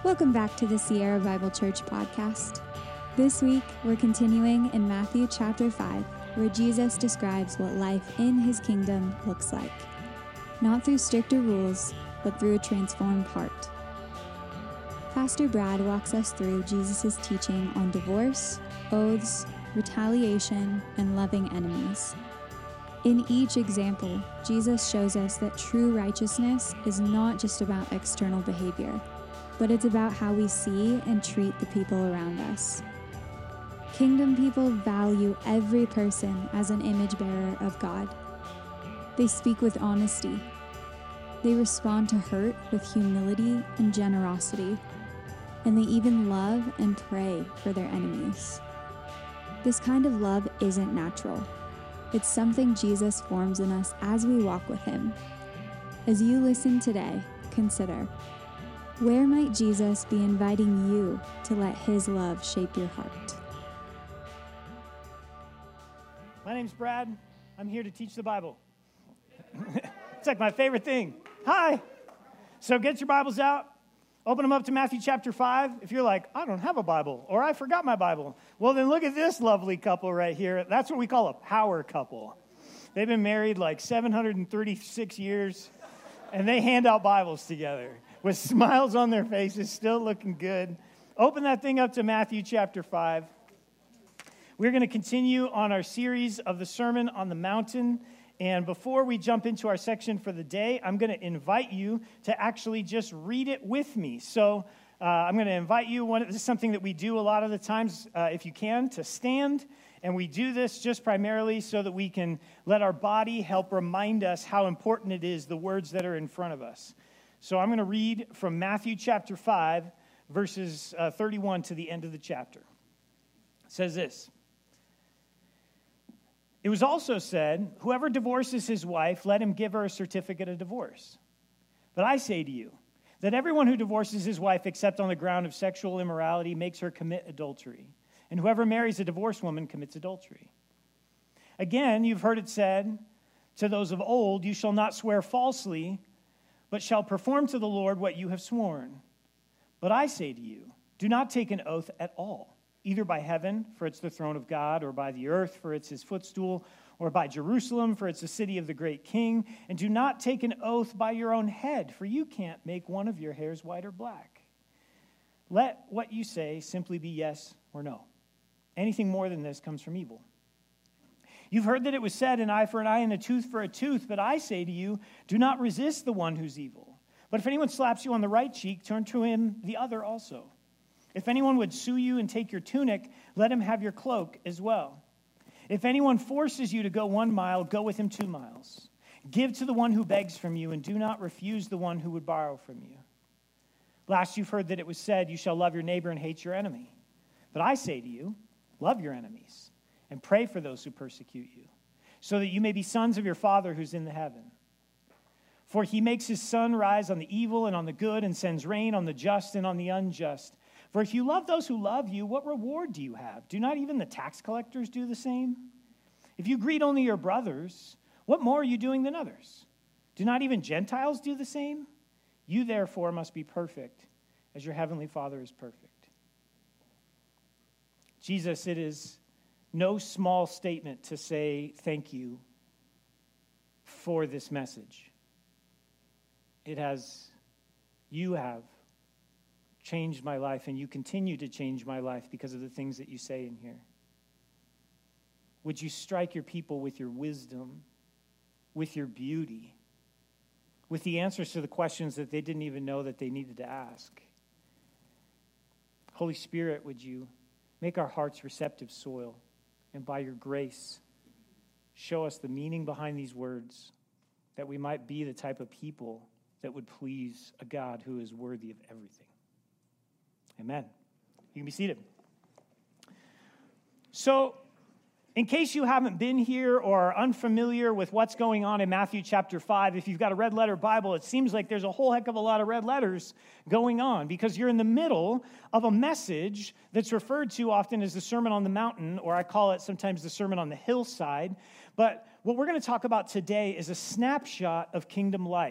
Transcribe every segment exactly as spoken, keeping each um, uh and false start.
Welcome back to the Sierra Bible Church podcast. This week, we're continuing in Matthew chapter five, where Jesus describes what life in his kingdom looks like. Not through stricter rules, but through a transformed heart. Pastor Brad walks us through Jesus' teaching on divorce, oaths, retaliation, and loving enemies. In each example, Jesus shows us that true righteousness is not just about external behavior, but it's about how we see and treat the people around us. Kingdom people value every person as an image bearer of God. They speak with honesty. They respond to hurt with humility and generosity. And they even love and pray for their enemies. This kind of love isn't natural. It's something Jesus forms in us as we walk with him. As you listen today, consider, where might Jesus be inviting you to let his love shape your heart? My name's Brad. I'm here to teach the Bible. It's like my favorite thing. Hi. So get your Bibles out. Open them up to Matthew chapter five. If you're like, I don't have a Bible, or I forgot my Bible, well, then look at this lovely couple right here. That's what we call a power couple. They've been married like seven hundred thirty-six years, and they hand out Bibles together with smiles on their faces, still looking good. Open that thing up to Matthew chapter five. We're going to continue on our series of the Sermon on the Mountain. And before we jump into our section for the day, I'm going to invite you to actually just read it with me. So uh, I'm going to invite you, one, this is something that we do a lot of the times, uh, if you can, to stand. And we do this just primarily so that we can let our body help remind us how important it is, the words that are in front of us. So I'm going to read from Matthew chapter five, verses uh, thirty-one to the end of the chapter. It says this. It was also said, whoever divorces his wife, let him give her a certificate of divorce. But I say to you, that everyone who divorces his wife except on the ground of sexual immorality makes her commit adultery. And whoever marries a divorced woman commits adultery. Again, you've heard it said to those of old, you shall not swear falsely, but shall perform to the Lord what you have sworn. But I say to you, do not take an oath at all, either by heaven, for it's the throne of God, or by the earth, for it's his footstool, or by Jerusalem, for it's the city of the great king. And do not take an oath by your own head, for you can't make one of your hairs white or black. Let what you say simply be yes or no. Anything more than this comes from evil. You've heard that it was said, an eye for an eye and a tooth for a tooth, but I say to you, do not resist the one who's evil. But if anyone slaps you on the right cheek, turn to him the other also. If anyone would sue you and take your tunic, let him have your cloak as well. If anyone forces you to go one mile, go with him two miles. Give to the one who begs from you, and do not refuse the one who would borrow from you. Last, you've heard that it was said, you shall love your neighbor and hate your enemy. But I say to you, love your enemies, and pray for those who persecute you, so that you may be sons of your Father who's in the heaven. For he makes his sun rise on the evil and on the good, and sends rain on the just and on the unjust. For if you love those who love you, what reward do you have? Do not even the tax collectors do the same? If you greet only your brothers, what more are you doing than others? Do not even Gentiles do the same? You therefore must be perfect, as your heavenly Father is perfect. Jesus, it is no small statement to say thank you for this message. It has, you have changed my life, and you continue to change my life because of the things that you say in here. Would you strike your people with your wisdom, with your beauty, with the answers to the questions that they didn't even know that they needed to ask? Holy Spirit, would you make our hearts receptive soil, and by your grace, show us the meaning behind these words, that we might be the type of people that would please a God who is worthy of everything. Amen. You can be seated. So, in case you haven't been here or are unfamiliar with what's going on in Matthew chapter five, if you've got a red letter Bible, it seems like there's a whole heck of a lot of red letters going on because you're in the middle of a message that's referred to often as the Sermon on the Mountain, or I call it sometimes the Sermon on the Hillside. But what we're going to talk about today is a snapshot of kingdom life.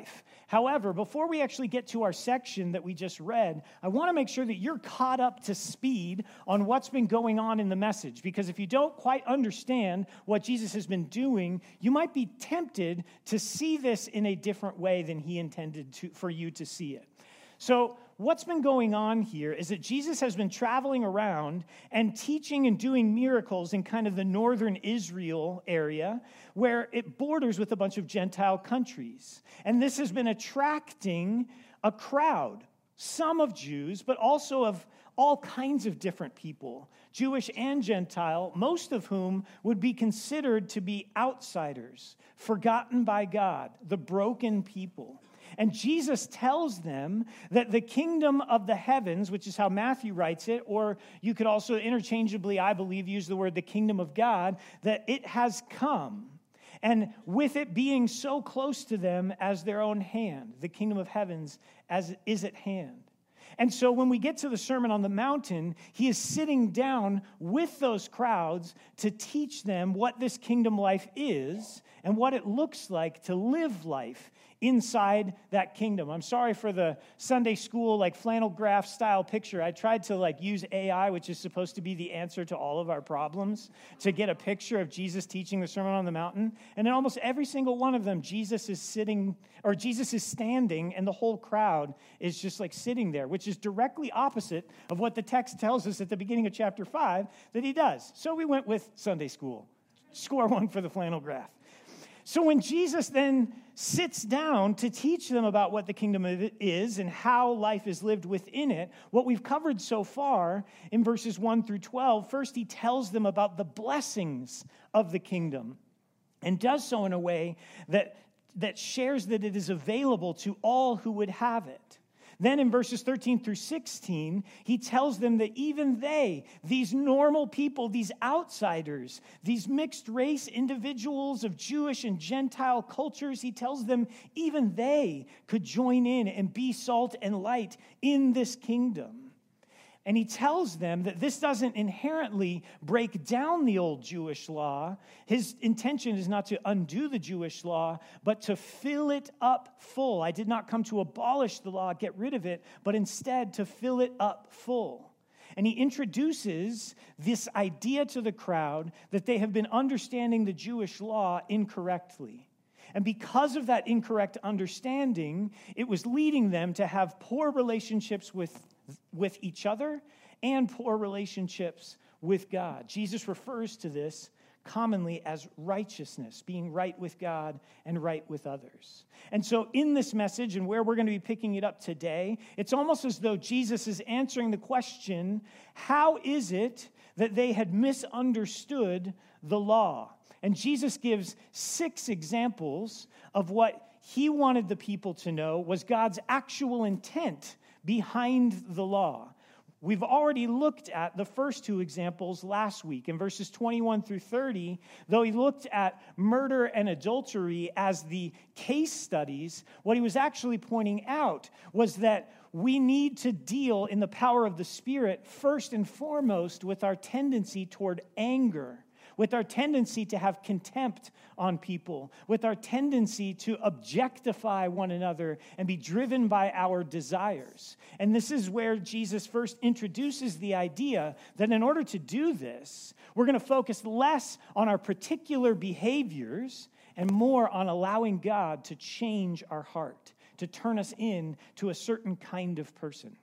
However, before we actually get to our section that we just read, I want to make sure that you're caught up to speed on what's been going on in the message. Because if you don't quite understand what Jesus has been doing, you might be tempted to see this in a different way than he intended to, for you to see it. So what's been going on here is that Jesus has been traveling around and teaching and doing miracles in kind of the northern Israel area where it borders with a bunch of Gentile countries. And this has been attracting a crowd, some of Jews, but also of all kinds of different people, Jewish and Gentile, most of whom would be considered to be outsiders, forgotten by God, the broken people. And Jesus tells them that the kingdom of the heavens, which is how Matthew writes it, or you could also interchangeably, I believe, use the word the kingdom of God, that it has come. And with it being so close to them as their own hand, the kingdom of heavens as is at hand. And so when we get to the Sermon on the Mountain, he is sitting down with those crowds to teach them what this kingdom life is and what it looks like to live life inside that kingdom. I'm sorry for the Sunday school, like flannel graph style picture. I tried to like use A I, which is supposed to be the answer to all of our problems, to get a picture of Jesus teaching the Sermon on the Mountain. And in almost every single one of them, Jesus is sitting, or Jesus is standing, and the whole crowd is just like sitting there, which is directly opposite of what the text tells us at the beginning of chapter five that he does. So we went with Sunday school. Score one for the flannel graph. So when Jesus then sits down to teach them about what the kingdom is and how life is lived within it, what we've covered so far in verses one through twelve, first he tells them about the blessings of the kingdom and does so in a way that, that shares that it is available to all who would have it. Then in verses thirteen through sixteen, he tells them that even they, these normal people, these outsiders, these mixed race individuals of Jewish and Gentile cultures, he tells them even they could join in and be salt and light in this kingdom. And he tells them that this doesn't inherently break down the old Jewish law. His intention is not to undo the Jewish law, but to fill it up full. I did not come to abolish the law, get rid of it, but instead to fill it up full. And he introduces this idea to the crowd that they have been understanding the Jewish law incorrectly. And because of that incorrect understanding, it was leading them to have poor relationships with with each other and poor relationships with God. Jesus refers to this commonly as righteousness, being right with God and right with others. And so in this message and where we're going to be picking it up today, it's almost as though Jesus is answering the question, how is it that they had misunderstood the law? And Jesus gives six examples of what he wanted the people to know was God's actual intent behind the law. We've already looked at the first two examples last week in verses twenty-one through thirty. Though he looked at murder and adultery as the case studies, what he was actually pointing out was that we need to deal in the power of the Spirit first and foremost with our tendency toward anger, with our tendency to have contempt on people, with our tendency to objectify one another and be driven by our desires. And this is where Jesus first introduces the idea that in order to do this, we're going to focus less on our particular behaviors and more on allowing God to change our heart, to turn us in to a certain kind of person.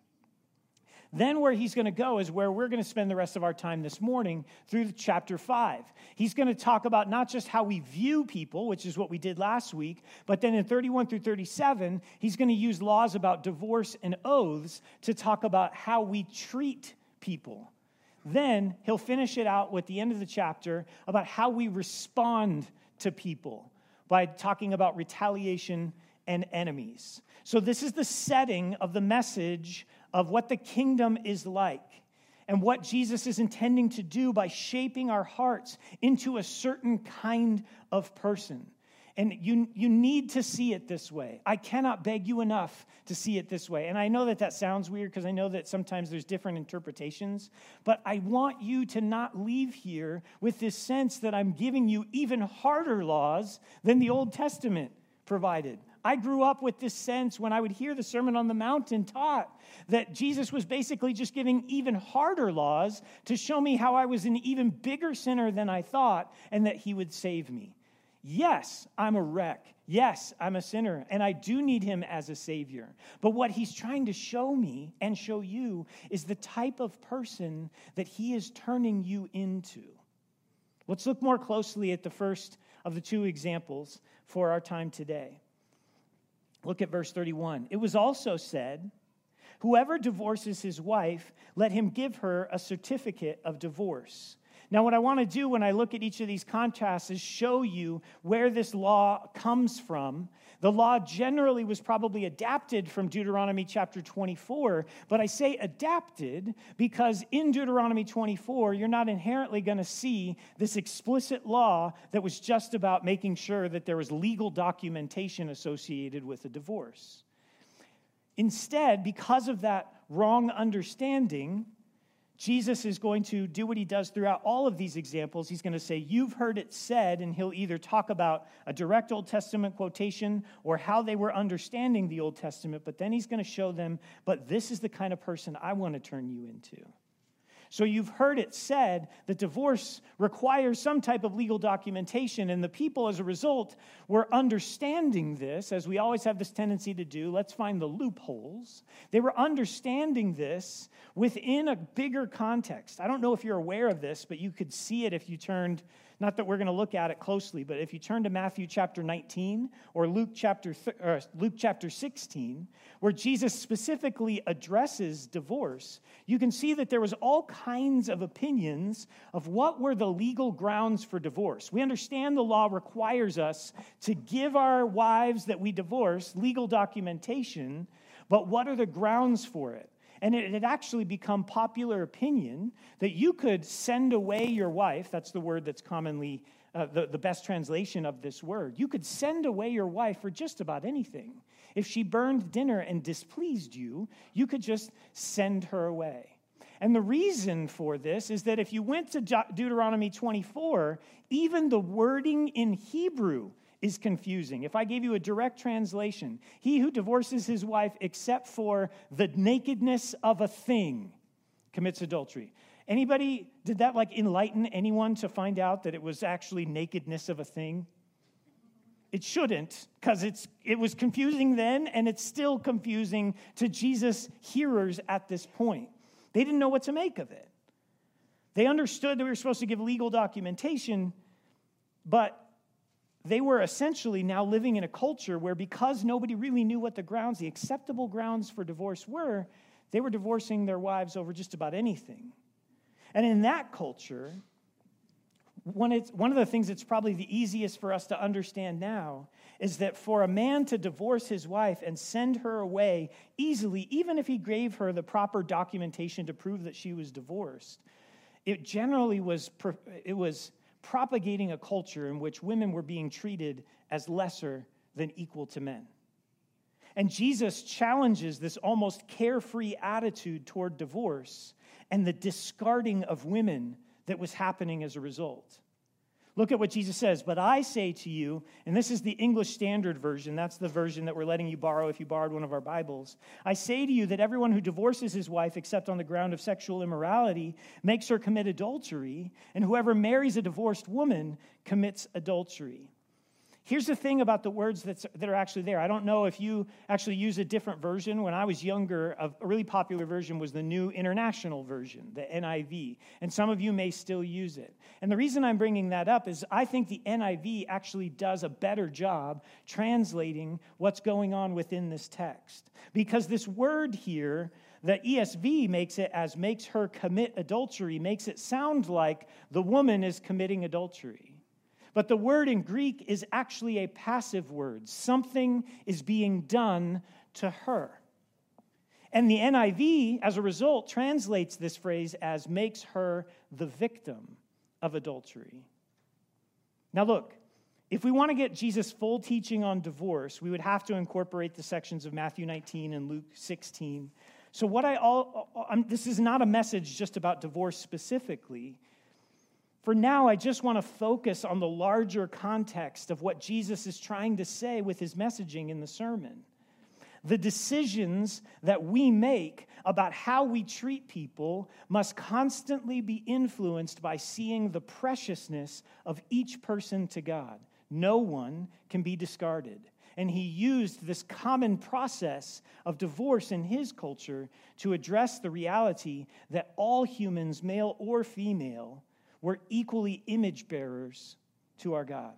Then where he's going to go is where we're going to spend the rest of our time this morning through chapter five. He's going to talk about not just how we view people, which is what we did last week, but then in thirty-one through thirty-seven, he's going to use laws about divorce and oaths to talk about how we treat people. Then he'll finish it out with the end of the chapter about how we respond to people by talking about retaliation and enemies. So this is the setting of the message of what the kingdom is like and what Jesus is intending to do by shaping our hearts into a certain kind of person. And you, you need to see it this way. I cannot beg you enough to see it this way. And I know that that sounds weird because I know that sometimes there's different interpretations, but I want you to not leave here with this sense that I'm giving you even harder laws than the Old Testament provided. I grew up with this sense when I would hear the Sermon on the Mountain taught that Jesus was basically just giving even harder laws to show me how I was an even bigger sinner than I thought and that he would save me. Yes, I'm a wreck. Yes, I'm a sinner, and I do need him as a savior. But what he's trying to show me and show you is the type of person that he is turning you into. Let's look more closely at the first of the two examples for our time today. Look at verse thirty-one. It was also said, whoever divorces his wife, let him give her a certificate of divorce. Now, what I want to do when I look at each of these contrasts is show you where this law comes from. The law generally was probably adapted from Deuteronomy chapter twenty-four, but I say adapted because in Deuteronomy twenty-four, you're not inherently going to see this explicit law that was just about making sure that there was legal documentation associated with a divorce. Instead, because of that wrong understanding, Jesus is going to do what he does throughout all of these examples. He's going to say, you've heard it said, and he'll either talk about a direct Old Testament quotation or how they were understanding the Old Testament, but then he's going to show them, but this is the kind of person I want to turn you into. So you've heard it said that divorce requires some type of legal documentation, and the people, as a result, were understanding this, as we always have this tendency to do. Let's find the loopholes. They were understanding this within a bigger context. I don't know if you're aware of this, but you could see it if you turned, not that we're going to look at it closely, but if you turn to Matthew chapter nineteen or Luke chapter th- or Luke chapter sixteen, where Jesus specifically addresses divorce, you can see that there was all kinds of opinions of what were the legal grounds for divorce. We understand the law requires us to give our wives that we divorce legal documentation, but what are the grounds for it? And it had actually become popular opinion that you could send away your wife. That's the word that's commonly uh, the, the best translation of this word. You could send away your wife for just about anything. If she burned dinner and displeased you, you could just send her away. And the reason for this is that if you went to De- Deuteronomy twenty-four, even the wording in Hebrew is confusing. If I gave you a direct translation, he who divorces his wife except for the nakedness of a thing commits adultery. Anybody, did that like enlighten anyone to find out that it was actually nakedness of a thing? It shouldn't, because it's it was confusing then, and it's still confusing to Jesus' hearers at this point. They didn't know what to make of it. They understood that we were supposed to give legal documentation, but they were essentially now living in a culture where, because nobody really knew what the grounds, the acceptable grounds for divorce were, they were divorcing their wives over just about anything. And in that culture, one, it's, one of the things that's probably the easiest for us to understand now is that for a man to divorce his wife and send her away easily, even if he gave her the proper documentation to prove that she was divorced, it generally was, it was propagating a culture in which women were being treated as lesser than equal to men. And Jesus challenges this almost carefree attitude toward divorce and the discarding of women that was happening as a result. Look at what Jesus says, but I say to you, and this is the English Standard Version, that's the version that we're letting you borrow if you borrowed one of our Bibles. I say to you that everyone who divorces his wife except on the ground of sexual immorality makes her commit adultery, and whoever marries a divorced woman commits adultery. Here's the thing about the words that's, that are actually there. I don't know if you actually use a different version. When I was younger, a really popular version was the New International Version, the N I V. And some of you may still use it. And the reason I'm bringing that up is I think the N I V actually does a better job translating what's going on within this text. Because this word here, the E S V makes it as makes her commit adultery, makes it sound like the woman is committing adultery. But the word in Greek is actually a passive word. Something is being done to her. And the N I V, as a result, translates this phrase as makes her the victim of adultery. Now look, if we want to get Jesus' full teaching on divorce, we would have to incorporate the sections of Matthew nineteen and Luke sixteen. So what I all, I'm, this is not a message just about divorce specifically. For now, I just want to focus on the larger context of what Jesus is trying to say with his messaging in the sermon. The decisions that we make about how we treat people must constantly be influenced by seeing the preciousness of each person to God. No one can be discarded. And he used this common process of divorce in his culture to address the reality that all humans, male or female, were equally image bearers to our God.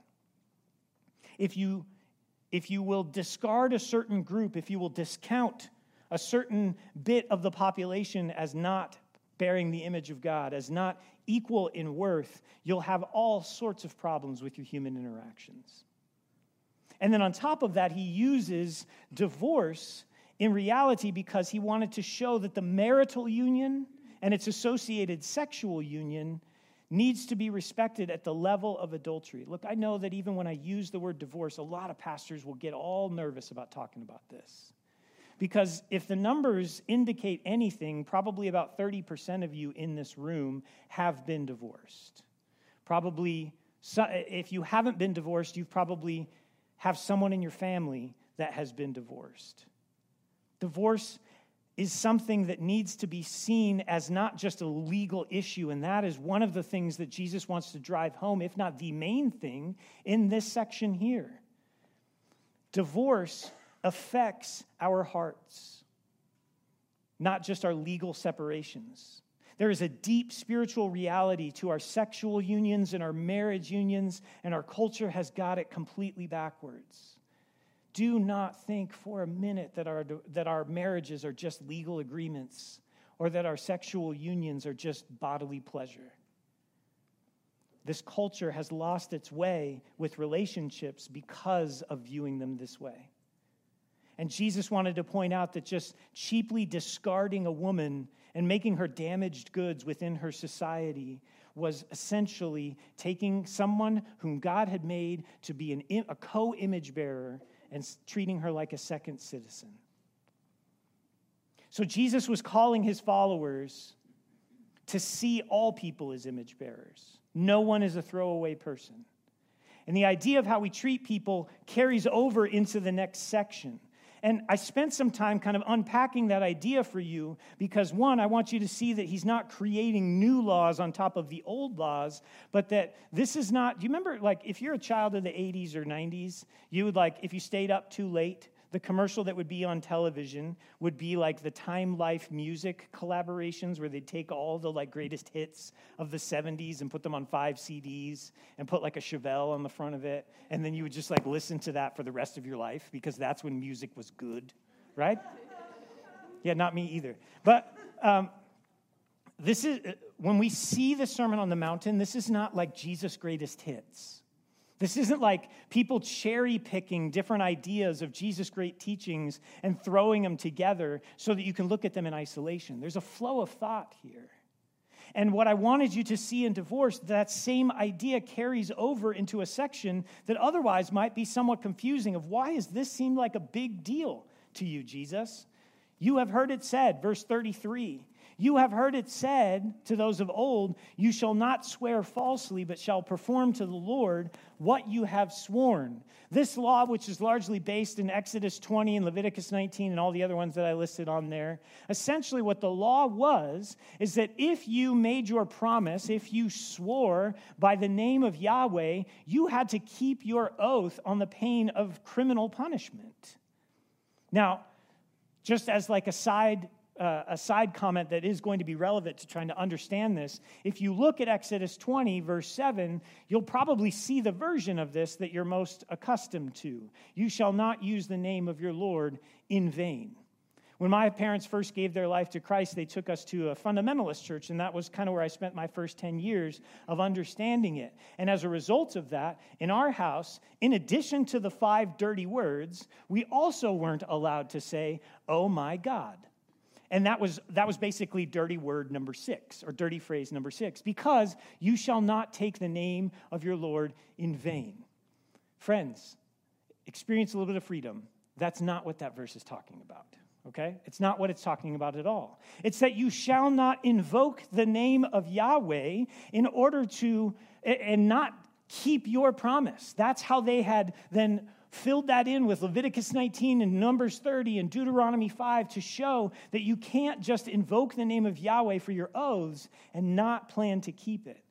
If you, if you will discard a certain group, if you will discount a certain bit of the population as not bearing the image of God, as not equal in worth, you'll have all sorts of problems with your human interactions. And then on top of that, he uses divorce in reality because he wanted to show that the marital union and its associated sexual union needs to be respected at the level of adultery. Look, I know that even when I use the word divorce, a lot of pastors will get all nervous about talking about this. Because if the numbers indicate anything, probably about thirty percent of you in this room have been divorced. Probably, if you haven't been divorced, you've probably have someone in your family that has been divorced. Divorce is something that needs to be seen as not just a legal issue, and that is one of the things that Jesus wants to drive home, if not the main thing, in this section here. Divorce affects our hearts, not just our legal separations. There is a deep spiritual reality to our sexual unions and our marriage unions, and our culture has got it completely backwards. Do not think for a minute that our, that our marriages are just legal agreements or that our sexual unions are just bodily pleasure. This culture has lost its way with relationships because of viewing them this way. And Jesus wanted to point out that just cheaply discarding a woman and making her damaged goods within her society was essentially taking someone whom God had made to be an, a co-image bearer and treating her like a second citizen. So Jesus was calling his followers to see all people as image bearers. No one is a throwaway person. And the idea of how we treat people carries over into the next section. And I spent some time kind of unpacking that idea for you because, one, I want you to see that he's not creating new laws on top of the old laws, but that this is not, do you remember, like, if you're a child of the eighties or nineties, you would, like, if you stayed up too late, the commercial that would be on television would be like the Time Life music collaborations where they'd take all the like greatest hits of the seventies and put them on five C Ds and put like a Chevelle on the front of it. And then you would just like listen to that for the rest of your life because that's when music was good, right? Yeah, not me either. But um, this is, when we see the Sermon on the Mountain, this is not like Jesus' greatest hits. This isn't like people cherry-picking different ideas of Jesus' great teachings and throwing them together so that you can look at them in isolation. There's a flow of thought here. And what I wanted you to see in divorce, that same idea carries over into a section that otherwise might be somewhat confusing of why does this seem like a big deal to you, Jesus? You have heard it said, verse thirty-three, you have heard it said to those of old, you shall not swear falsely, but shall perform to the Lord what you have sworn. This law, which is largely based in Exodus twenty and Leviticus nineteen and all the other ones that I listed on there, essentially what the law was is that if you made your promise, if you swore by the name of Yahweh, you had to keep your oath on the pain of criminal punishment. Now, just as like a side Uh, a side comment that is going to be relevant to trying to understand this. If you look at Exodus twenty, verse seven, you'll probably see the version of this that you're most accustomed to. You shall not use the name of your Lord in vain. When my parents first gave their life to Christ, they took us to a fundamentalist church, and that was kind of where I spent my first ten years of understanding it. And as a result of that, in our house, in addition to the five dirty words, we also weren't allowed to say, "Oh my God." And that was that was basically dirty word number six, or dirty phrase number six, because you shall not take the name of your Lord in vain. Friends, experience a little bit of freedom. That's not what that verse is talking about, Okay? It's not what it's talking about at all. It's that you shall not invoke the name of Yahweh in order to, and not keep your promise. That's how they had then filled that in with Leviticus nineteen and Numbers thirty and Deuteronomy five to show that you can't just invoke the name of Yahweh for your oaths and not plan to keep it.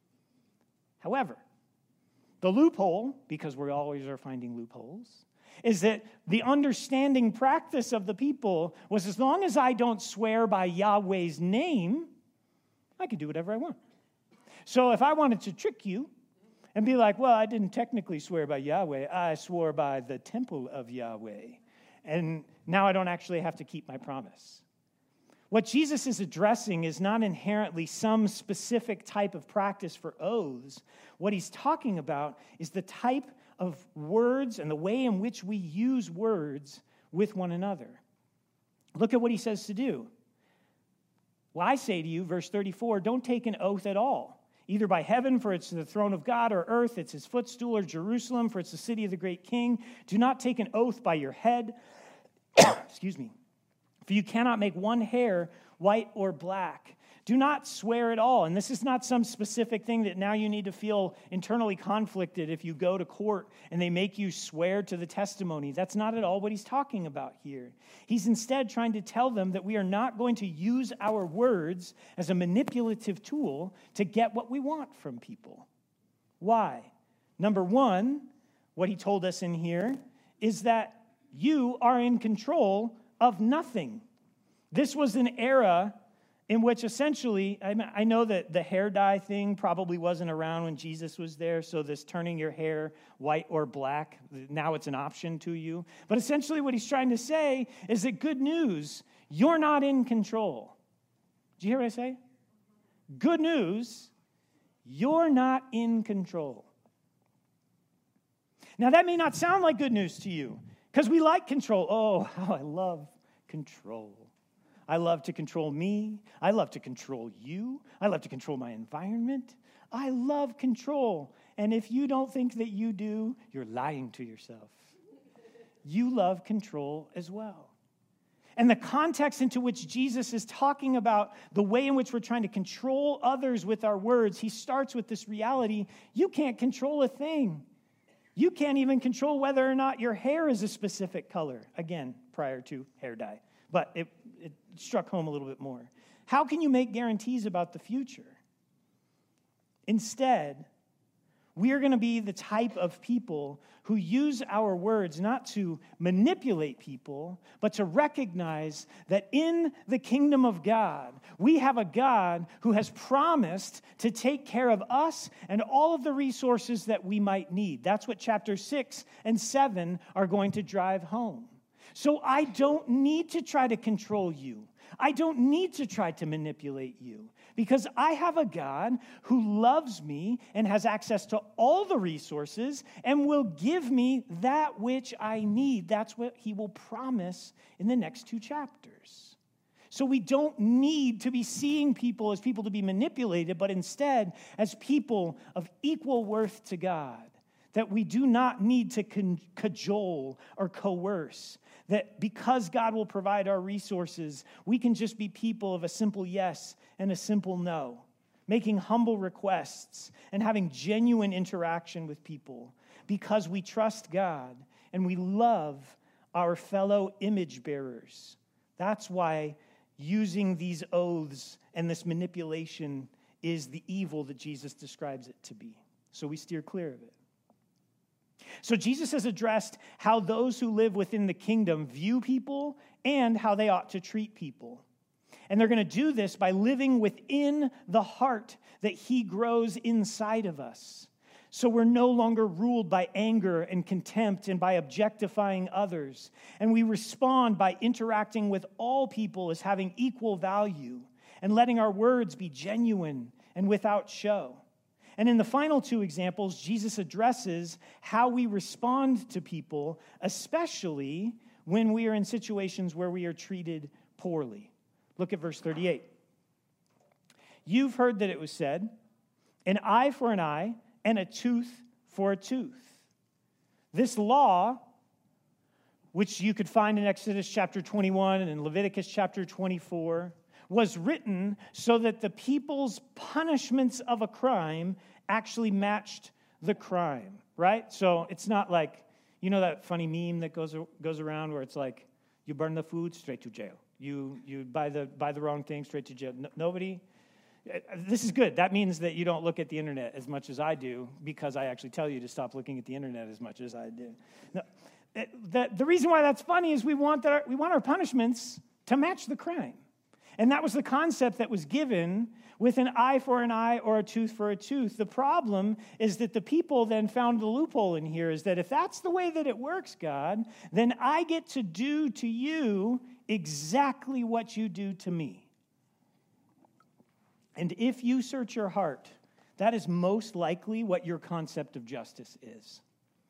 However, the loophole, because we always are finding loopholes, is that the understanding practice of the people was, as long as I don't swear by Yahweh's name, I can do whatever I want. So if I wanted to trick you and be like, well, I didn't technically swear by Yahweh, I swore by the temple of Yahweh, and now I don't actually have to keep my promise. What Jesus is addressing is not inherently some specific type of practice for oaths. What he's talking about is the type of words and the way in which we use words with one another. Look at what he says to do. Well, I say to you, verse thirty-four, don't take an oath at all, either by heaven, for it's the throne of God, or earth, it's his footstool, or Jerusalem, for it's the city of the great king. Do not take an oath by your head. Excuse me. For you cannot make one hair white or black. Do not swear at all. And this is not some specific thing that now you need to feel internally conflicted if you go to court and they make you swear to the testimony. That's not at all what he's talking about here. He's instead trying to tell them that we are not going to use our words as a manipulative tool to get what we want from people. Why? Number one, what he told us in here is that you are in control of nothing. This was an era in which essentially, I know that the hair dye thing probably wasn't around when Jesus was there, so this turning your hair white or black, now it's an option to you. But essentially what he's trying to say is that good news, you're not in control. Did you hear what I say? Good news, you're not in control. Now that may not sound like good news to you, because we like control. Oh, how I love control. I love to control me. I love to control you. I love to control my environment. I love control. And if you don't think that you do, you're lying to yourself. You love control as well. And the context into which Jesus is talking about the way in which we're trying to control others with our words, he starts with this reality: you can't control a thing. You can't even control whether or not your hair is a specific color. Again, prior to hair dye. But it, it struck home a little bit more. How can you make guarantees about the future? Instead, we are going to be the type of people who use our words not to manipulate people, but to recognize that in the kingdom of God, we have a God who has promised to take care of us and all of the resources that we might need. That's what chapter six and seven are going to drive home. So I don't need to try to control you. I don't need to try to manipulate you, because I have a God who loves me and has access to all the resources and will give me that which I need. That's what he will promise in the next two chapters. So we don't need to be seeing people as people to be manipulated, but instead as people of equal worth to God, that we do not need to cajole or coerce, that because God will provide our resources, we can just be people of a simple yes and a simple no, making humble requests and having genuine interaction with people because we trust God and we love our fellow image bearers. That's why using these oaths and this manipulation is the evil that Jesus describes it to be. So we steer clear of it. So Jesus has addressed how those who live within the kingdom view people and how they ought to treat people. And they're going to do this by living within the heart that he grows inside of us. So we're no longer ruled by anger and contempt and by objectifying others. And we respond by interacting with all people as having equal value and letting our words be genuine and without show. And in the final two examples, Jesus addresses how we respond to people, especially when we are in situations where we are treated poorly. Look at verse thirty-eight. You've heard that it was said, an eye for an eye and a tooth for a tooth. This law which you could find in Exodus chapter twenty-one and in Leviticus chapter twenty-four, was written so that the people's punishments of a crime actually matched the crime, right? So it's not like, you know that funny meme that goes goes around where it's like, you burn the food, straight to jail. You you buy the buy the wrong thing, straight to jail. No, nobody. This is good. That means that you don't look at the internet as much as I do, because I actually tell you to stop looking at the internet as much as I do. No, the, the reason why that's funny is we want that our, we want our punishments to match the crime. And that was the concept that was given with an eye for an eye or a tooth for a tooth. The problem is that the people then found the loophole in here, is that if that's the way that it works, God, then I get to do to you exactly what you do to me. And if you search your heart, that is most likely what your concept of justice is.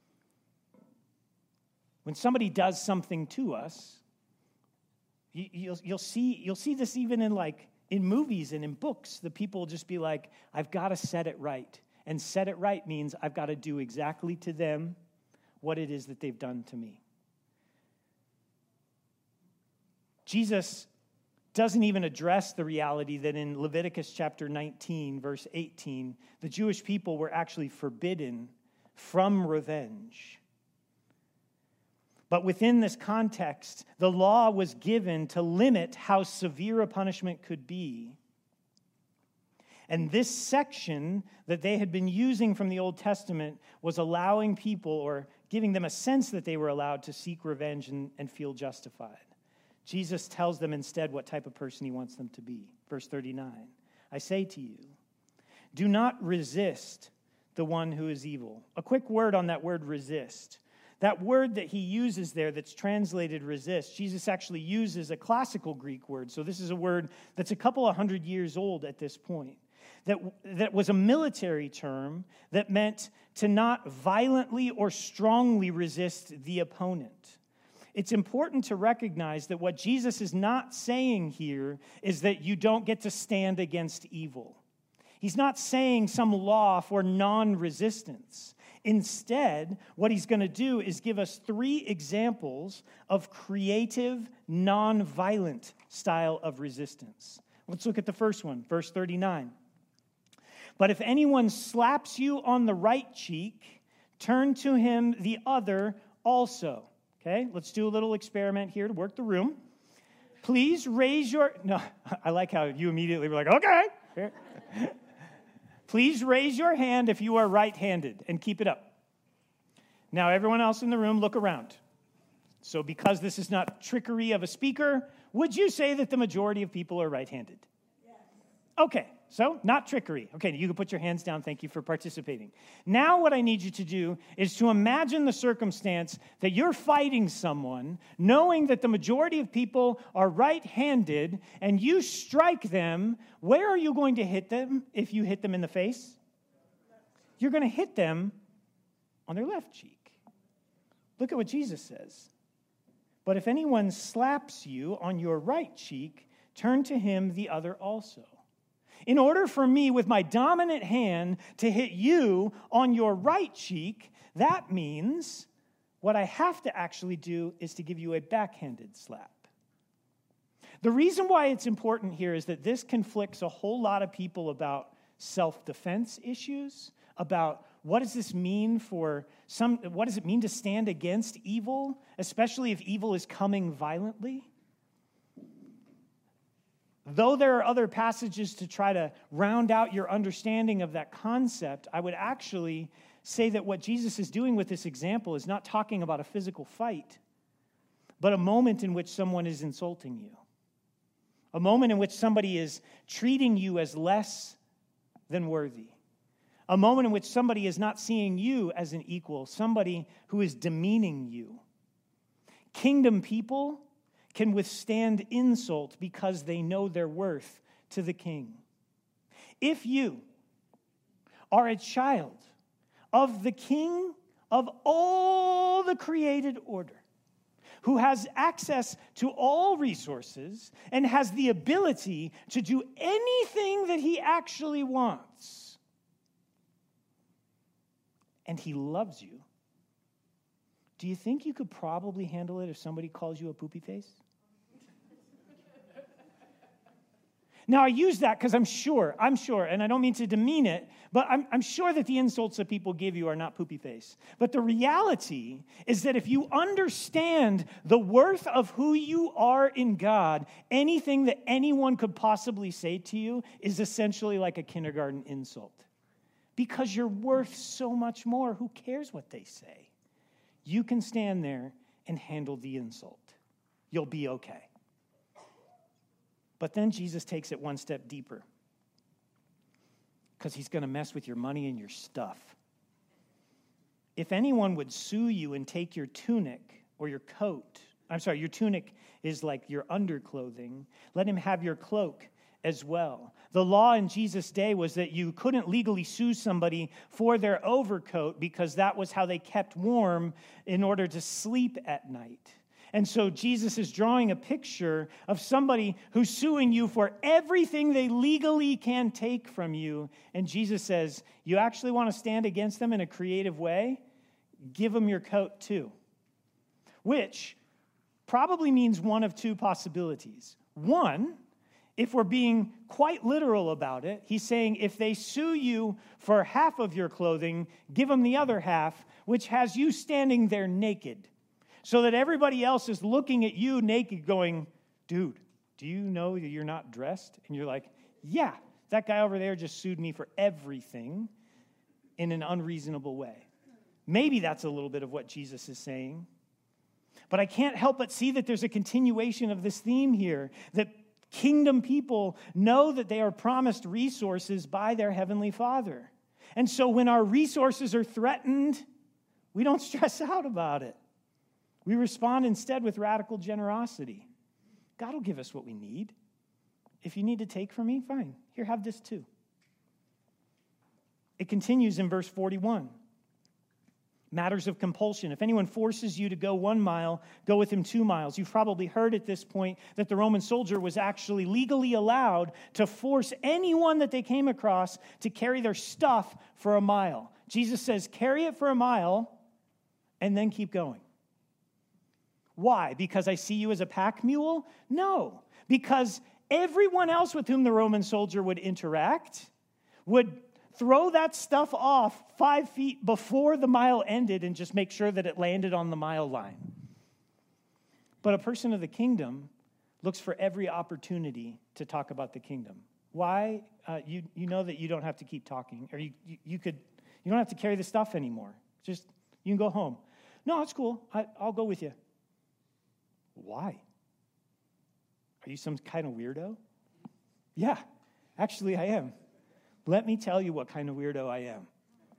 When somebody does something to us, You'll, you'll see you'll see this even in like in movies and in books. The people will just be like, I've got to set it right. And set it right means I've got to do exactly to them what it is that they've done to me. Jesus doesn't even address the reality that in Leviticus chapter nineteen, verse eighteen, the Jewish people were actually forbidden from revenge. But within this context, the law was given to limit how severe a punishment could be. And this section that they had been using from the Old Testament was allowing people, or giving them a sense that they were allowed to seek revenge and, and feel justified. Jesus tells them instead what type of person he wants them to be. Verse thirty-nine, I say to you, do not resist the one who is evil. A quick word on that word resist. That word that he uses there that's translated resist, Jesus actually uses a classical Greek word. So this is a word that's a couple of hundred years old at this point. That, that was a military term that meant to not violently or strongly resist the opponent. It's important to recognize that what Jesus is not saying here is that you don't get to stand against evil. He's not saying some law for non-resistance. Instead, what he's going to do is give us three examples of creative, non-violent style of resistance. Let's look at the first one, verse thirty-nine. But if anyone slaps you on the right cheek, turn to him the other also. Okay, let's do a little experiment here to work the room. Please raise your... No, I like how you immediately were like, okay. Please raise your hand if you are right-handed and keep it up. Now, everyone else in the room, look around. So because this is not trickery of a speaker, would you say that the majority of people are right-handed? Yes. Okay, so not trickery. Okay, you can put your hands down. Thank you for participating. Now what I need you to do is to imagine the circumstance that you're fighting someone, knowing that the majority of people are right-handed, and you strike them. Where are you going to hit them if you hit them in the face? You're going to hit them on their left cheek. Look at what Jesus says. But if anyone slaps you on your right cheek, turn to him the other also. In order for me, with my dominant hand, to hit you on your right cheek, that means what I have to actually do is to give you a backhanded slap. The reason why it's important here is that this conflicts a whole lot of people about self-defense issues, about what does this mean for some, what does it mean to stand against evil, especially if evil is coming violently? Though there are other passages to try to round out your understanding of that concept, I would actually say that what Jesus is doing with this example is not talking about a physical fight, but a moment in which someone is insulting you. A moment in which somebody is treating you as less than worthy. A moment in which somebody is not seeing you as an equal, somebody who is demeaning you. Kingdom people can withstand insult because they know their worth to the king. If you are a child of the king of all the created order, who has access to all resources and has the ability to do anything that he actually wants, and he loves you, do you think you could probably handle it if somebody calls you a poopy face? Now, I use that because I'm sure, I'm sure, and I don't mean to demean it, but I'm, I'm sure that the insults that people give you are not poopy face. But the reality is that if you understand the worth of who you are in God, anything that anyone could possibly say to you is essentially like a kindergarten insult. Because you're worth so much more. Who cares what they say? You can stand there and handle the insult. You'll be okay. But then Jesus takes it one step deeper because he's going to mess with your money and your stuff. If anyone would sue you and take your tunic or your coat, I'm sorry, your tunic is like your underclothing, let him have your cloak as well. The law in Jesus' day was that you couldn't legally sue somebody for their overcoat because that was how they kept warm in order to sleep at night. And so Jesus is drawing a picture of somebody who's suing you for everything they legally can take from you. And Jesus says, you actually want to stand against them in a creative way? Give them your coat too. Which probably means one of two possibilities. One, if we're being quite literal about it, he's saying if they sue you for half of your clothing, give them the other half, which has you standing there naked. So that everybody else is looking at you naked going, dude, do you know that you're not dressed? And you're like, yeah, that guy over there just sued me for everything in an unreasonable way. Maybe that's a little bit of what Jesus is saying. But I can't help but see that there's a continuation of this theme here, that kingdom people know that they are promised resources by their heavenly Father. And so when our resources are threatened, we don't stress out about it. We respond instead with radical generosity. God will give us what we need. If you need to take from me, fine. Here, have this too. It continues in verse forty-one. Matters of compulsion. If anyone forces you to go one mile, go with him two miles. You've probably heard at this point that the Roman soldier was actually legally allowed to force anyone that they came across to carry their stuff for a mile. Jesus says, carry it for a mile and then keep going. Why? Because I see you as a pack mule? No. Because everyone else with whom the Roman soldier would interact would throw that stuff off five feet before the mile ended and just make sure that it landed on the mile line. But a person of the kingdom looks for every opportunity to talk about the kingdom. Why? Uh, you you know that you don't have to keep talking, or you, you you could you don't have to carry the stuff anymore. Just you can go home. No, it's cool. I, I'll go with you. Why? Are you some kind of weirdo? Yeah, actually I am. Let me tell you what kind of weirdo I am.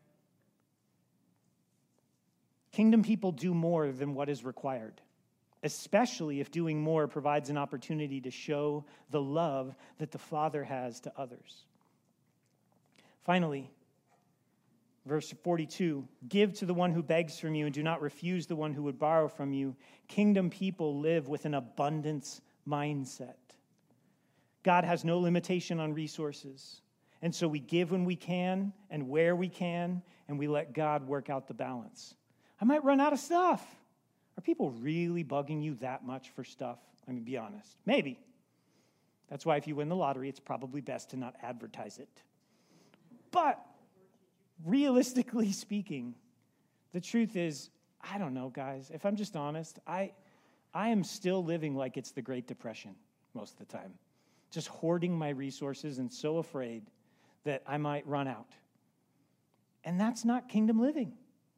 Kingdom people do more than what is required, especially if doing more provides an opportunity to show the love that the Father has to others. Finally, verse forty-two, give to the one who begs from you and do not refuse the one who would borrow from you. Kingdom people live with an abundance mindset. God has no limitation on resources. And so we give when we can and where we can, and we let God work out the balance. I might run out of stuff. Are people really bugging you that much for stuff? I mean, be honest. Maybe. That's why if you win the lottery, it's probably best to not advertise it. But realistically speaking, the truth is, I don't know, guys. If I'm just honest, I, I am still living like it's the Great Depression most of the time. Just hoarding my resources and so afraid that I might run out. And that's not kingdom living.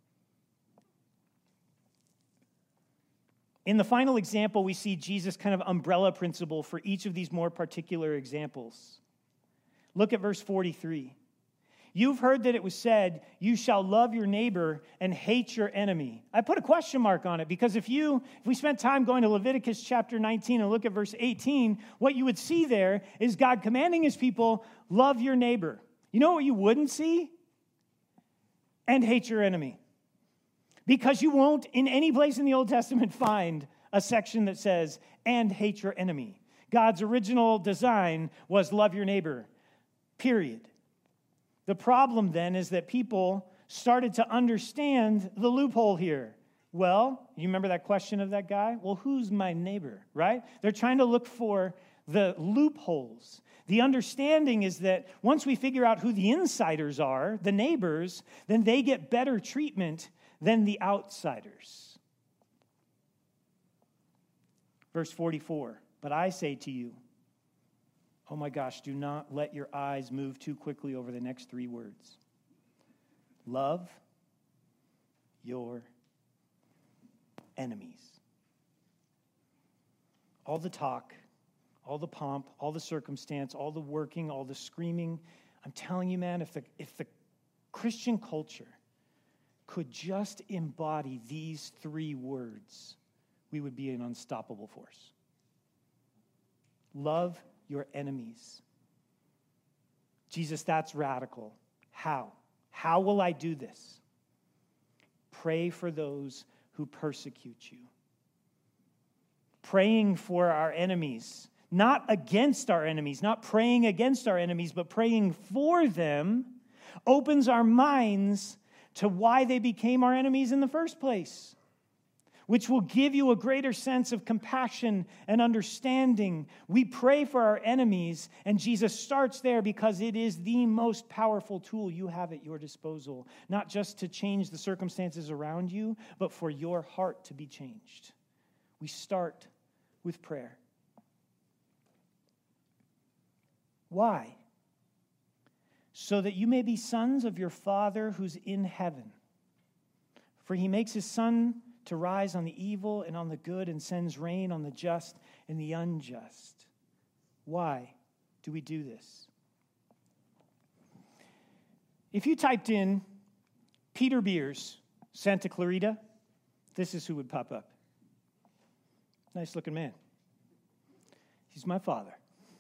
In the final example, we see Jesus' kind of umbrella principle for each of these more particular examples. Look at verse forty-three. You've heard that it was said, you shall love your neighbor and hate your enemy. I put a question mark on it because if you, if we spent time going to Leviticus chapter nineteen and look at verse eighteen, what you would see there is God commanding his people, love your neighbor. You know what you wouldn't see? And hate your enemy. Because you won't in any place in the Old Testament find a section that says, and hate your enemy. God's original design was love your neighbor, period. The problem then is that people started to understand the loophole here. Well, you remember that question of that guy? Well, who's my neighbor, right? They're trying to look for the loopholes. The understanding is that once we figure out who the insiders are, the neighbors, then they get better treatment than the outsiders. Verse forty-four, but I say to you, oh my gosh, do not let your eyes move too quickly over the next three words. Love your enemies. All the talk, all the pomp, all the circumstance, all the working, all the screaming. I'm telling you, man, if the, if the Christian culture could just embody these three words, we would be an unstoppable force. Love your enemies. Jesus, that's radical. How? How will I do this? Pray for those who persecute you. Praying for our enemies, not against our enemies, not praying against our enemies, but praying for them, opens our minds to why they became our enemies in the first place, which will give you a greater sense of compassion and understanding. We pray for our enemies, and Jesus starts there because it is the most powerful tool you have at your disposal, not just to change the circumstances around you, but for your heart to be changed. We start with prayer. Why? So that you may be sons of your Father who's in heaven. For he makes his sun to rise on the evil and on the good and sends rain on the just and the unjust. Why do we do this? If you typed in Peter Beers, Santa Clarita, this is who would pop up. Nice looking man. He's my father.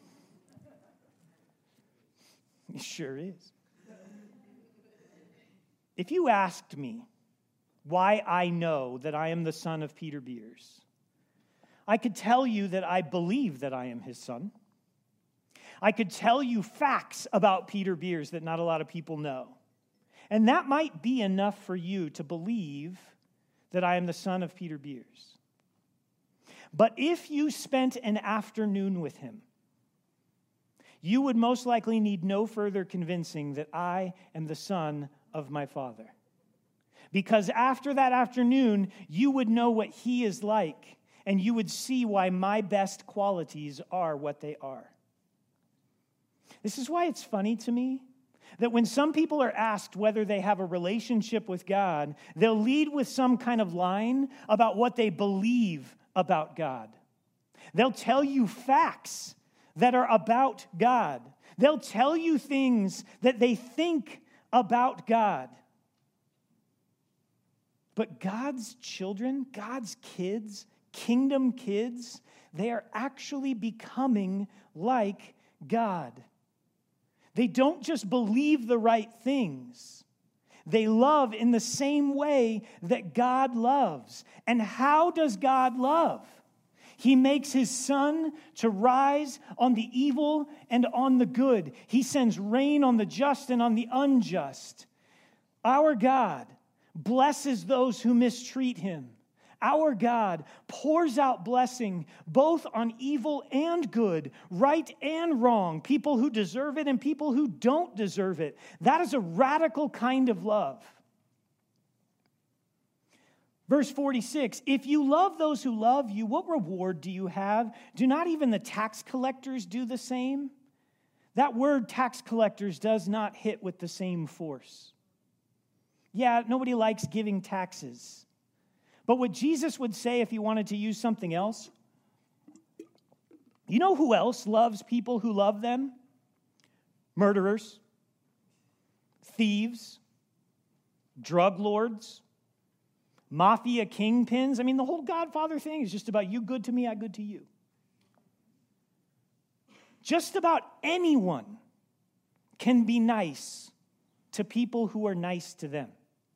He sure is. If you asked me why I know that I am the son of Peter Beers, I could tell you that I believe that I am his son. I could tell you facts about Peter Beers that not a lot of people know. And that might be enough for you to believe that I am the son of Peter Beers. But if you spent an afternoon with him, you would most likely need no further convincing that I am the son of my Father. Because after that afternoon, you would know what he is like, and you would see why my best qualities are what they are. This is why it's funny to me that when some people are asked whether they have a relationship with God, they'll lead with some kind of line about what they believe about God. They'll tell you facts that are about God. They'll tell you things that they think about God. But God's children, God's kids, kingdom kids, they are actually becoming like God. They don't just believe the right things. They love in the same way that God loves. And how does God love? He makes his sun to rise on the evil and on the good. He sends rain on the just and on the unjust. Our God blesses those who mistreat him. Our God pours out blessing both on evil and good, right and wrong, people who deserve it and people who don't deserve it. That is a radical kind of love. Verse forty-six, if you love those who love you, what reward do you have? Do not even the tax collectors do the same? That word tax collectors does not hit with the same force. Yeah, nobody likes giving taxes. But what Jesus would say if he wanted to use something else, you know who else loves people who love them? Murderers, thieves, drug lords, mafia kingpins. I mean, the whole Godfather thing is just about you good to me, I good to you. Just about anyone can be nice to people who are nice to them.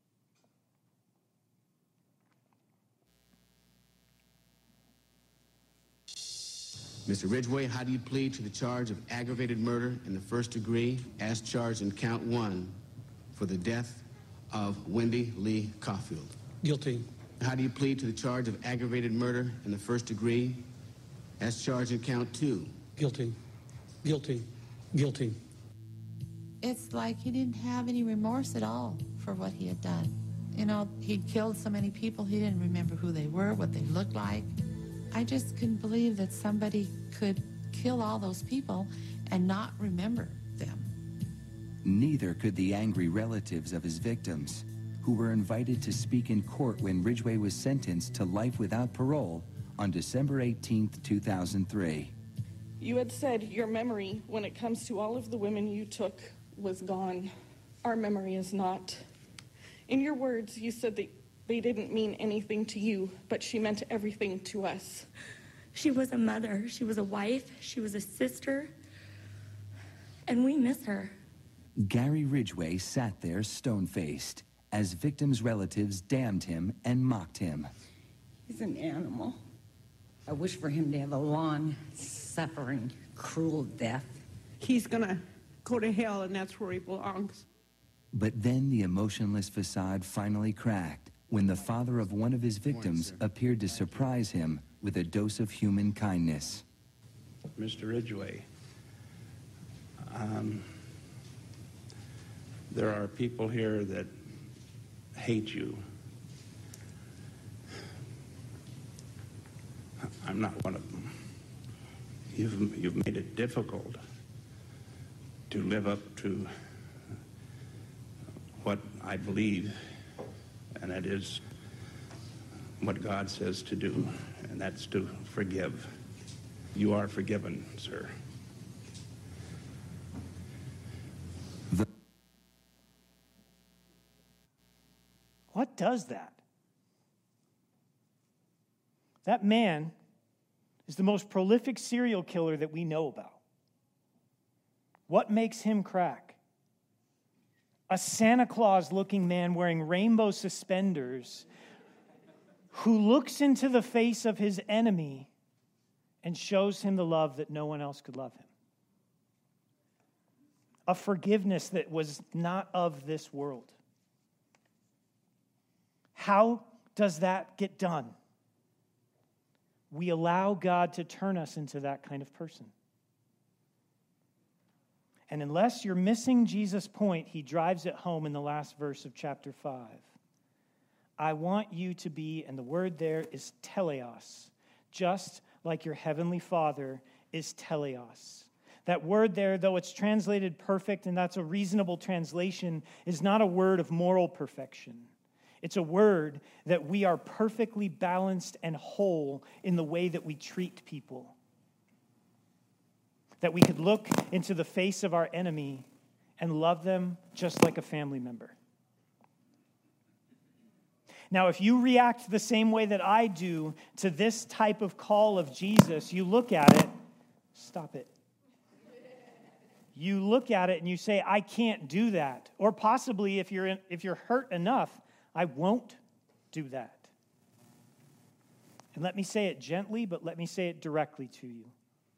Mister Ridgway, how do you plead to the charge of aggravated murder in the first degree as charged in count one for the death of Wendy Lee Caulfield? Guilty. how do you plead to the charge of aggravated murder in the first degree as charged in count two? Guilty. Guilty. Guilty. It's like he didn't have any remorse at all for what he had done. You know, he'd killed so many people, he didn't remember who they were, what they looked like. I just couldn't believe that somebody could kill all those people and not remember them. Neither could the angry relatives of his victims, who were invited to speak in court when Ridgway was sentenced to life without parole on December eighteenth, two thousand three. You had said your memory, when it comes to all of the women you took, was gone. Our memory is not. In your words, you said that they didn't mean anything to you, but she meant everything to us. She was a mother, she was a wife, she was a sister, and we miss her. Gary Ridgway sat there stone-faced as victims' relatives damned him and mocked him. He's an animal. I wish for him to have a long, suffering, cruel death. He's gonna go to hell, and that's where he belongs. But then the emotionless facade finally cracked when the father of one of his victims appeared to surprise him with a dose of human kindness. Mister Ridgway, um, there are people here that hate you. I'm not one of them. You've, you've made it difficult to live up to what I believe, and that is what God says to do, and that's to forgive. You are forgiven, sir. The- What does that? That man is the most prolific serial killer that we know about. What makes him crack? A Santa Claus-looking man wearing rainbow suspenders who looks into the face of his enemy and shows him the love that no one else could love him. A forgiveness that was not of this world. How does that get done? We allow God to turn us into that kind of person. And unless you're missing Jesus' point, he drives it home in the last verse of chapter five. I want you to be, and the word there is teleos, just like your heavenly Father is teleos. That word there, though it's translated perfect, and that's a reasonable translation, is not a word of moral perfection. It's a word that we are perfectly balanced and whole in the way that we treat people. That we could look into the face of our enemy and love them just like a family member. Now, if you react the same way that I do to this type of call of Jesus, you look at it, stop it. You look at it and you say, I can't do that. Or possibly, if you're in, if you're hurt enough, I won't do that. And let me say it gently, but let me say it directly to you.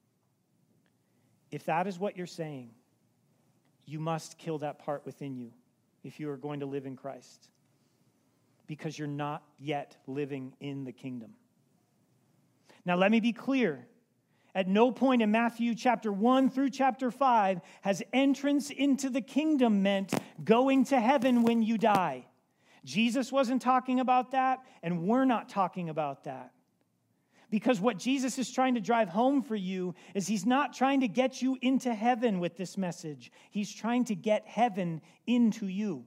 If that is what you're saying, you must kill that part within you if you are going to live in Christ. Because you're not yet living in the kingdom. Now, let me be clear. At no point in Matthew chapter one through chapter five has entrance into the kingdom meant going to heaven when you die. Jesus wasn't talking about that, and we're not talking about that. Because what Jesus is trying to drive home for you is he's not trying to get you into heaven with this message. He's trying to get heaven into you.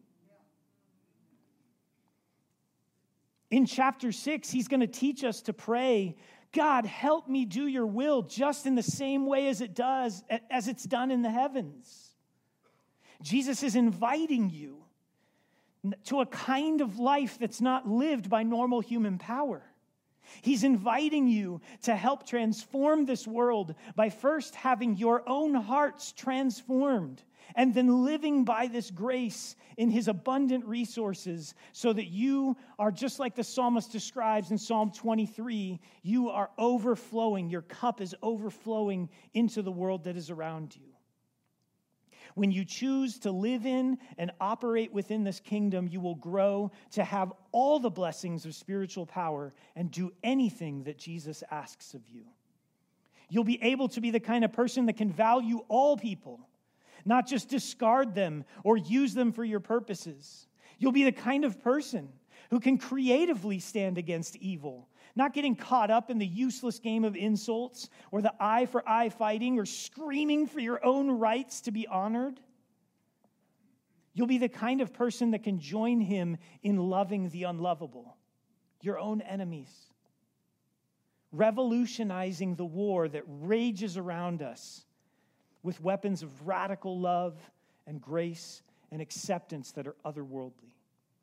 In chapter six, he's going to teach us to pray, God, help me do your will just in the same way as it does, as it's done in the heavens. Jesus is inviting you to a kind of life that's not lived by normal human power. He's inviting you to help transform this world by first having your own hearts transformed and then living by this grace in his abundant resources so that you are just like the psalmist describes in Psalm twenty-three, you are overflowing, your cup is overflowing into the world that is around you. When you choose to live in and operate within this kingdom, you will grow to have all the blessings of spiritual power and do anything that Jesus asks of you. You'll be able to be the kind of person that can value all people, not just discard them or use them for your purposes. You'll be the kind of person who can creatively stand against evil, not getting caught up in the useless game of insults or the eye for eye fighting or screaming for your own rights to be honored. You'll be the kind of person that can join him in loving the unlovable, your own enemies, revolutionizing the war that rages around us with weapons of radical love and grace and acceptance that are otherworldly.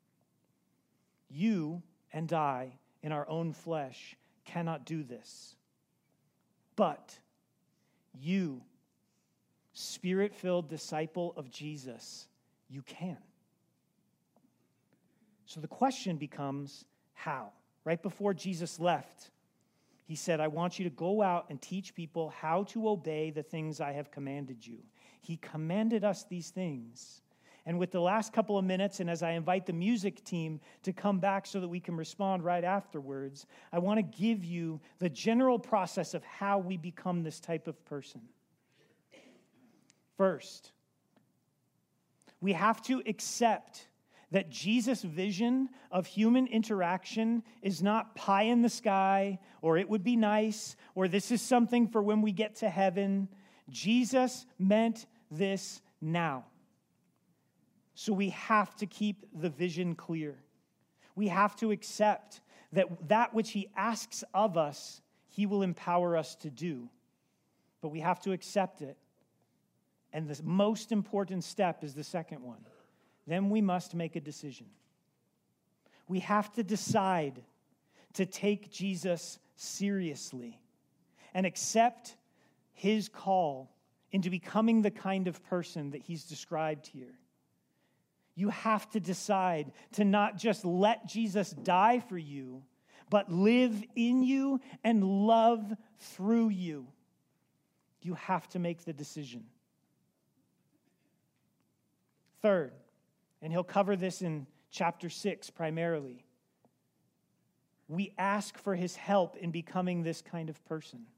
You and I, in our own flesh, cannot do this. But you, Spirit-filled disciple of Jesus, you can. So the question becomes, how? Right before Jesus left, he said, I want you to go out and teach people how to obey the things I have commanded you. He commanded us these things. And with the last couple of minutes, and as I invite the music team to come back so that we can respond right afterwards, I want to give you the general process of how we become this type of person. First, we have to accept that Jesus' vision of human interaction is not pie in the sky, or it would be nice, or this is something for when we get to heaven. Jesus meant this now. So we have to keep the vision clear. We have to accept that that which he asks of us, he will empower us to do. But we have to accept it. And the most important step is the second one. Then we must make a decision. We have to decide to take Jesus seriously and accept his call into becoming the kind of person that he's described here. You have to decide to not just let Jesus die for you, but live in you and love through you. You have to make the decision. Third, and he'll cover this in chapter six primarily, we ask for his help in becoming this kind of person.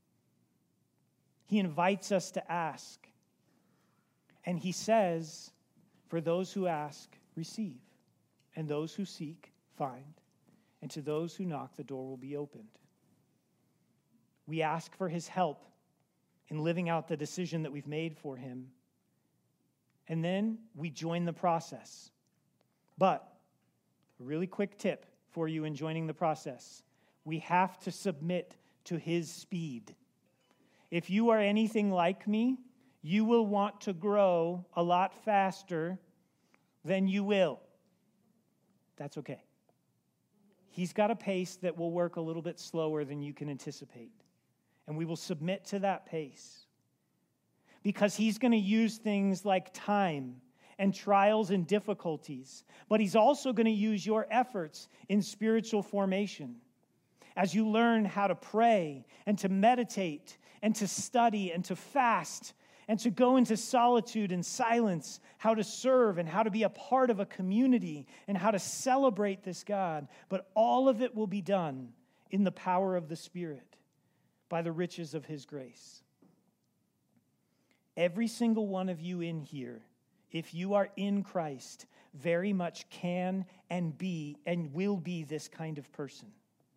He invites us to ask. And he says, for those who ask, receive. And those who seek, find. And to those who knock, the door will be opened. We ask for his help in living out the decision that we've made for him. And then we join the process. But a really quick tip for you in joining the process. We have to submit to his speed. If you are anything like me, you will want to grow a lot faster than you will. That's okay. He's got a pace that will work a little bit slower than you can anticipate. And we will submit to that pace. Because he's going to use things like time and trials and difficulties. But he's also going to use your efforts in spiritual formation. As you learn how to pray and to meditate and to study and to fast and to go into solitude and silence, how to serve and how to be a part of a community and how to celebrate this God. But all of it will be done in the power of the Spirit by the riches of his grace. Every single one of you in here, if you are in Christ, very much can and be and will be this kind of person.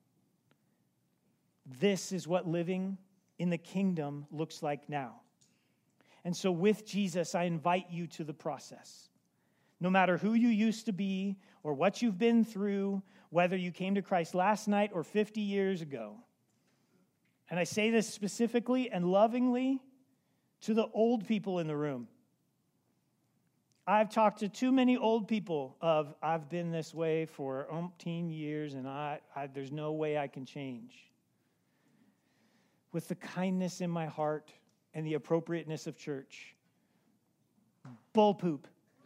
This is what living in the kingdom looks like now. And so with Jesus, I invite you to the process. No matter who you used to be or what you've been through, whether you came to Christ last night or fifty years ago. And I say this specifically and lovingly to the old people in the room. I've talked to too many old people of, I've been this way for umpteen years and I, I there's no way I can change. With the kindness in my heart and the appropriateness of church. Bull poop.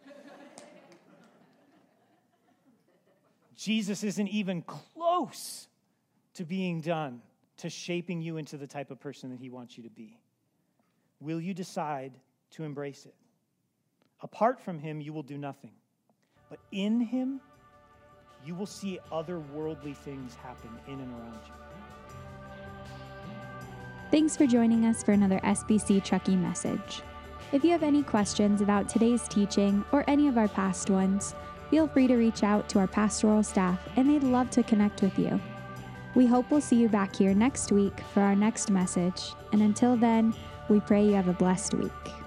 Jesus isn't even close to being done, to shaping you into the type of person that he wants you to be. Will you decide to embrace it? Apart from him, you will do nothing. But in him, you will see otherworldly things happen in and around you. Thanks for joining us for another S B C Truckee message. If you have any questions about today's teaching or any of our past ones, feel free to reach out to our pastoral staff and they'd love to connect with you. We hope we'll see you back here next week for our next message. And until then, we pray you have a blessed week.